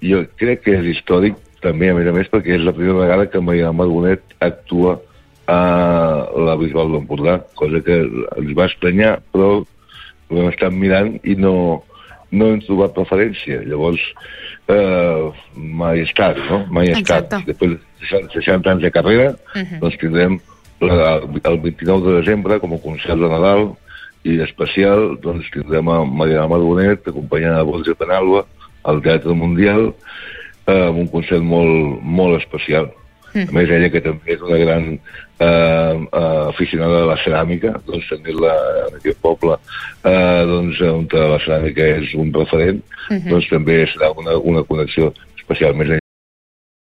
jo crec que és històric també, a més, perquè és la primera vegada que Mariana Margonet actua a la Bisbal d'Empordà, cosa que ens va estranyar, però ho hem estat mirant i no hem trobat referència. Llavors, mai és car, no? Mai és car. Després de 60 anys de carrera, doncs tindrem el 29 de desembre, com a concert de Nadal i especial, doncs tindrem a Mariana Margonet, acompanyada de Borja Penalba, al Teatre Mundial, amb un concert molt especial. A més, ella, que també és una gran aficionada de la ceràmica, doncs tenir-la en aquest poble, doncs, on la ceràmica és un referent, doncs també serà una connexió especial. A més,